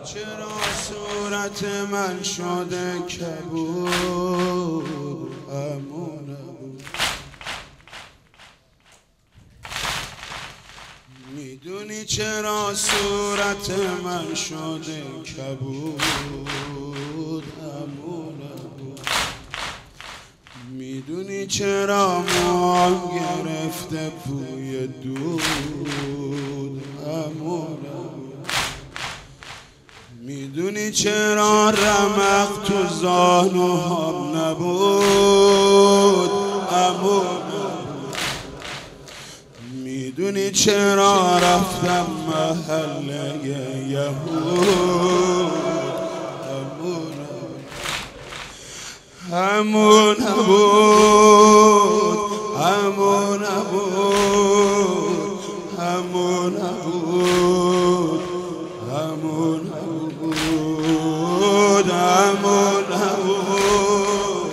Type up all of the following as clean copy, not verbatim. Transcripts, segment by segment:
چرا صورت من شده کبود امونم میدونی چرا صورت من شده کبود امونم میدونی چرا موام گرفته بوی دود امونم میدونی چرا رمق تو زانوهام نبود امونم میدونی چرا رفتم محله یهود امون نبود امون نبود امون نبود امون نبود امون نبود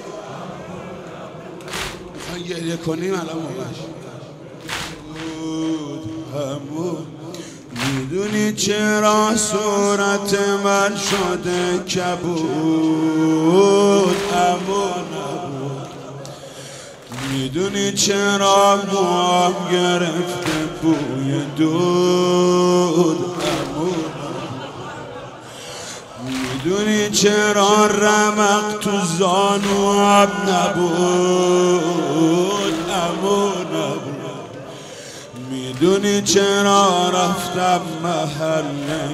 میخوای گریه کنیم الان موقعش امون میدونی چرا صورت من شده کبود امون نبود میدونی چرا موام گرفته بوی دود امون میدونی چرا رمق تو زانوام نبود امون نبود میدونی چرا رفتم محله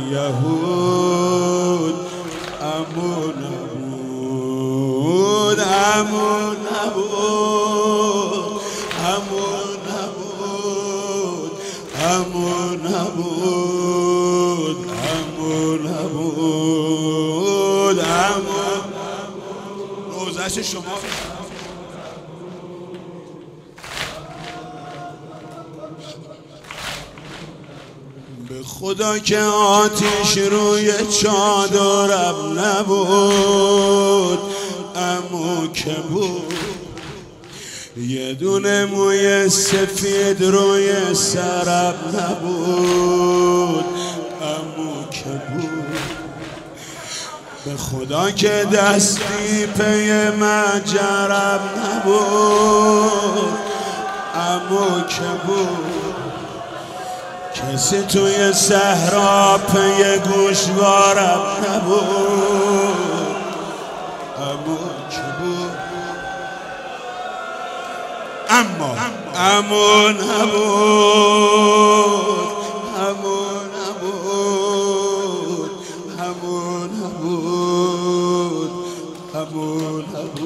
یهود امون نبود امون نبود امون نبود امون نبود امون نبود امون روزش شما به خدا که آتیش روی چادرم نبود امو که بود یه دونه موی سفید روی سرم نبود امو که بود به خدا که دستی پی مجرم نبود امو که بود کسی توی صحرا پی گوشوارم نبود امون که بود اما امون نبود امون نبود امون نبود امون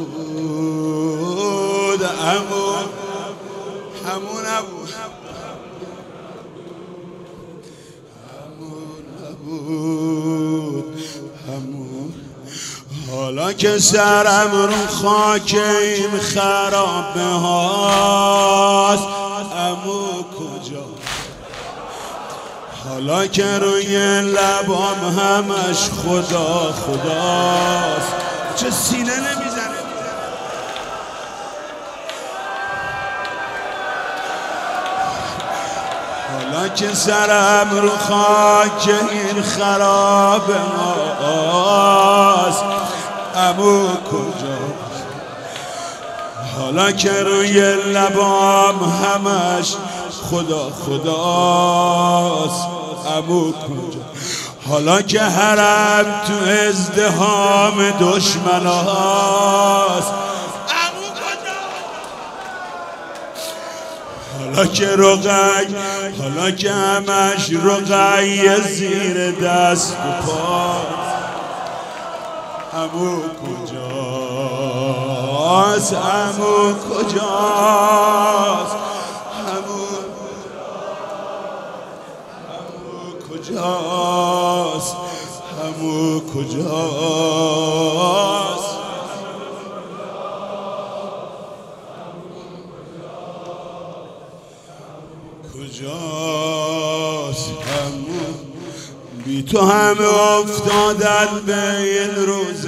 نبود امون نبود همون حالا که سرم رو خاک این خرابه هاست امو کجا حالا که روی لبام همش خدا خداست چه سینه نمیزنه حالا که سرم رو خاک این خرابه هاست امو کجا حالا که روی لبام همش خدا خداست امو کجا حالا که حرم تو ازدحام دشمن هاست حالا که رقی حالا که همش رقی زیر دست و پاست امو کجاست امو کجاست امو کجاست امو کجاست کجاست همون بی تو همه افتادن به این روز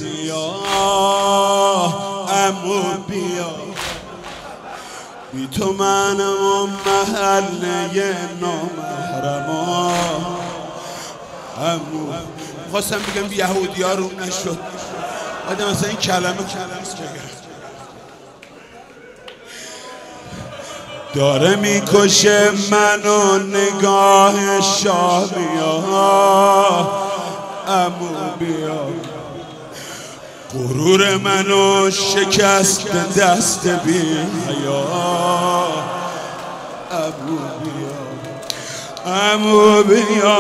سیاه امو بیا بی تو منم محله نامحرما امو. خواستم بگم یهودی ها رو نشد، بعد مثلا این کلمه داره میکشه منو نگاه شامیا. امو بیا غرور منو شکست دست بی حیا. امو بیا امو بیا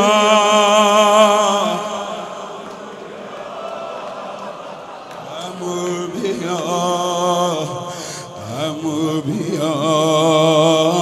امو بیا امو بیا.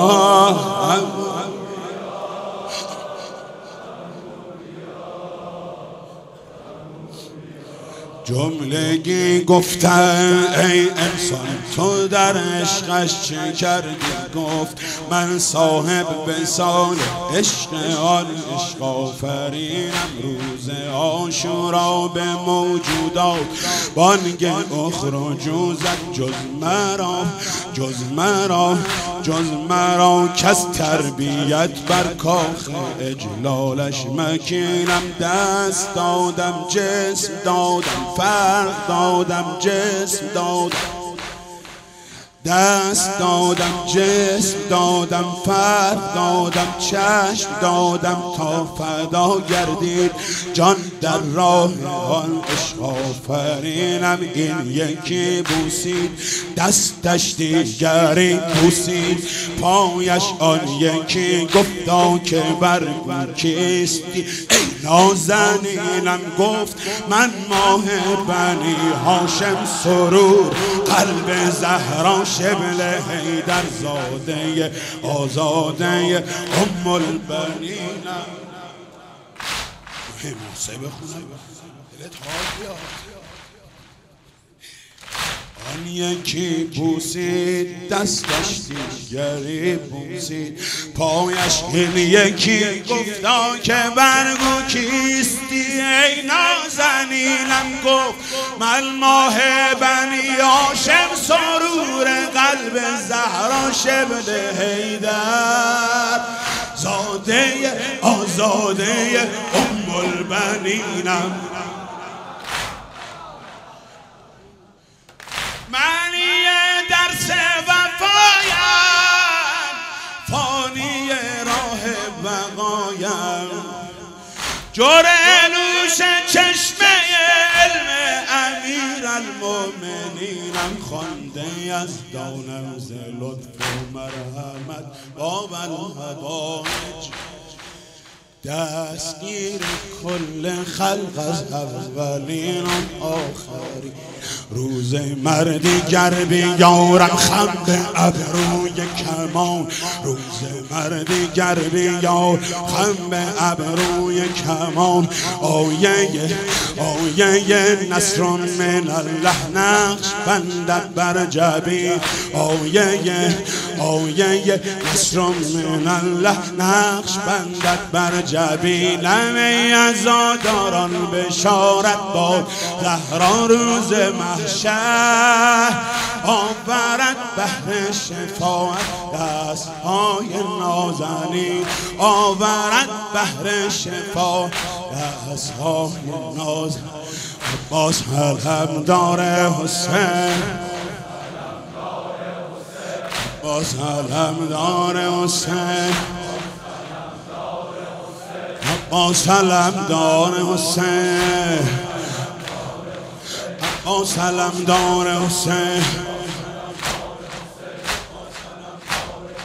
جملگی گفتن ای انسان تو در عشقش چه کردی؟ گفت من صاحب بسال عشق آن عشق آفرینم. روز عاشورا به موجودات بانگ اخرجوا زد. جز مرا کس تربیت بر کاخ اجلالش مکینم. دست دادم جسم دادم فرق دادم جسم دادم. دست دادم جسم دادم فرق دادم چشم دادم تا فدا گردید جان در راه آن عشق آفرینم. این یکی بوسید دستش دیگری بوسید پایش. آن یکی گفتا که برگو کیستی ای نازنینم. گفت من ماه بنی هاشم سرور قلب زهرا شبل حیدر زاده آزاده ام البنینم. موسیقی بخونم دلت حال بیاد. آن یکی بوسید دستش دیگری بوسید پایش. این یکی گفتا که برگو کیستی ای نازنینم. گفت من ماه بنی هاشم سرور قلب زهرا شبل حیدر زاده آزاده ام البنینم. معنی درس وفایم فانی راه بقایم. جرعلوش چشمه علم امیر المؤمنینم. خوانده از دانم ز لطف و مرحمت باب الهدایج. دستگیر کل خلق از اولین و آخرین. روز مردیگر بیارم خم به ابروی کمان. روز مردیگر بیار خم به ابروی کمان. آیه نصر من الله نقش بندد بر جبین. آیه نصر من الله نقش بندد بر جبین. ای عزاداران بشارت باد زهرا روز محشر. آورد بهر شفاعت دستهای نازنین. آورد بهر شفاعت دستهای نازنین. عباس علمدار حسین عباس علمدار حسین عباس علمدار حسین عباس علمدار حسین.